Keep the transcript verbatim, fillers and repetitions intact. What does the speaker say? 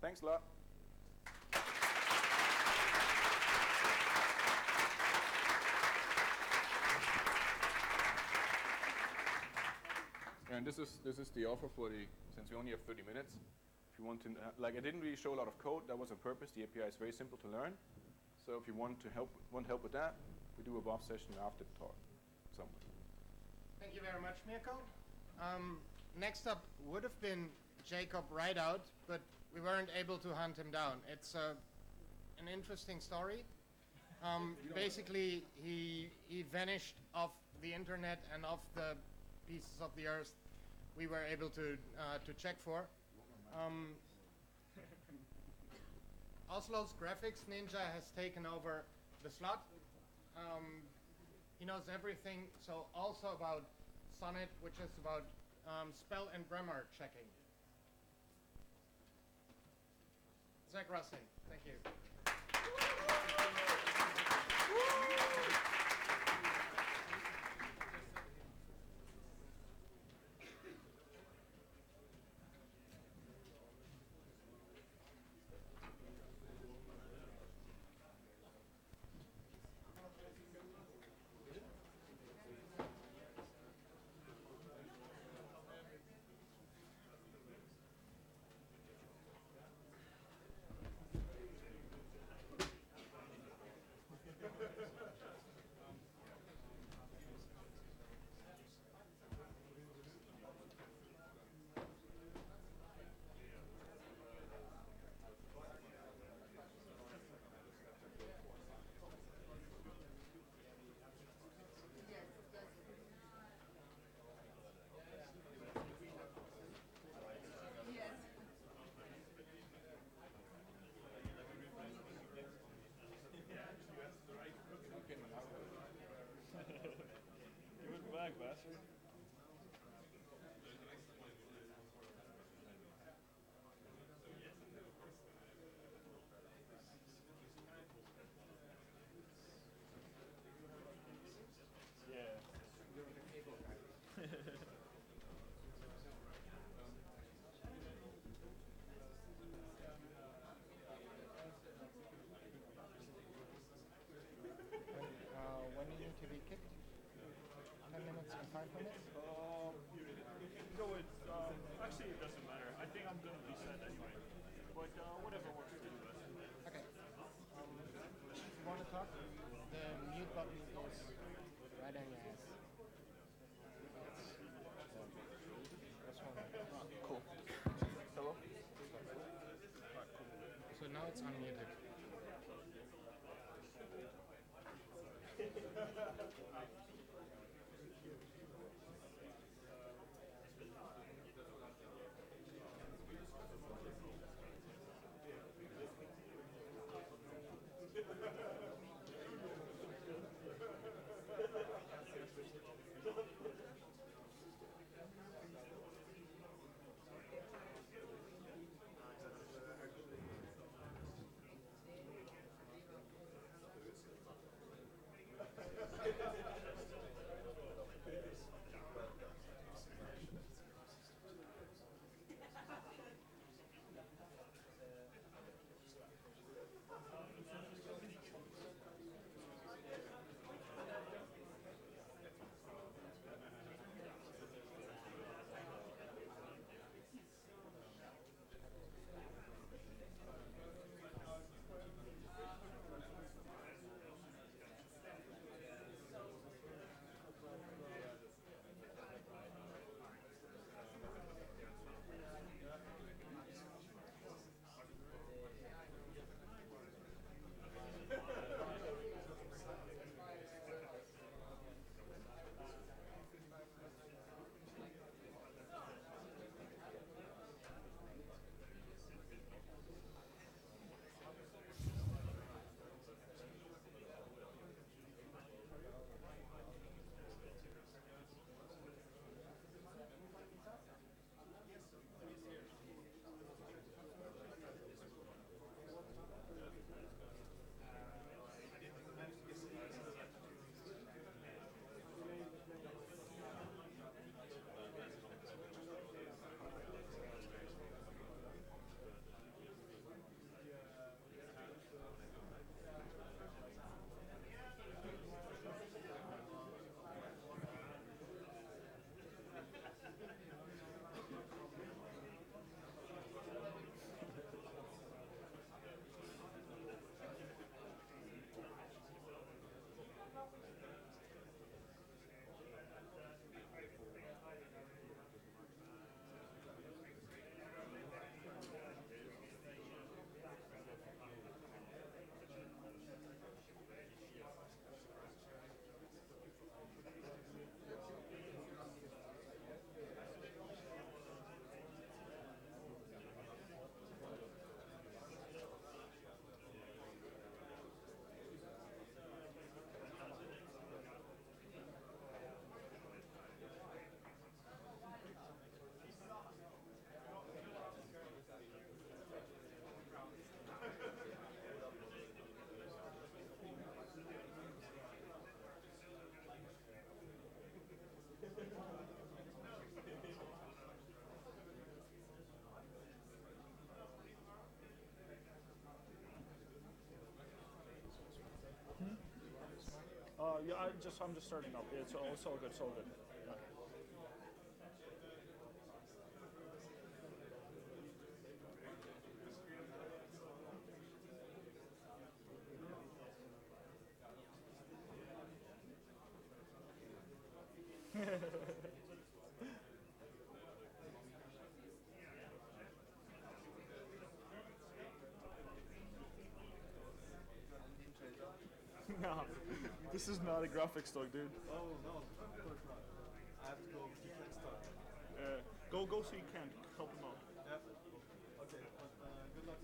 Thanks a lot. And this is this is the offer for the, since we only have thirty minutes. If you want to, like I didn't really show a lot of code, that was on purpose. The A P I is very simple to learn. So if you want to help, want help with that, we do a B O F session after the talk somewhere. Thank you very much, Mirko. Um, next up would have been Jacob Rideout, but we weren't able to hunt him down. It's uh, an interesting story. Um, basically, he he vanished off the internet and off the pieces of the earth we were able to uh, to check for. Um, Oslo's graphics ninja has taken over the slot. Um, he knows everything, so also about Sonnet, which is about um, spell and grammar checking. Zach Russin, thank you. Give it back, bastard. Yeah. Uh, when do you need to be kicked? Ten minutes and five minutes? Um, no, it's, um, actually it doesn't matter. I think I'm gonna be set anyway. But, uh, whatever works for you guys. Okay. Um, if you want to talk, the mute button is right on your ass. That's one. Cool. Hello? So now it's unmuted. just I'm just starting up. It's all, it's all good. It's all good. Yeah. No, this is not a graphics dog, dude. Oh no, of course not. I have to go to Ken start. Uh, go, go, so you can help him out. Yeah. Okay, but uh, good luck.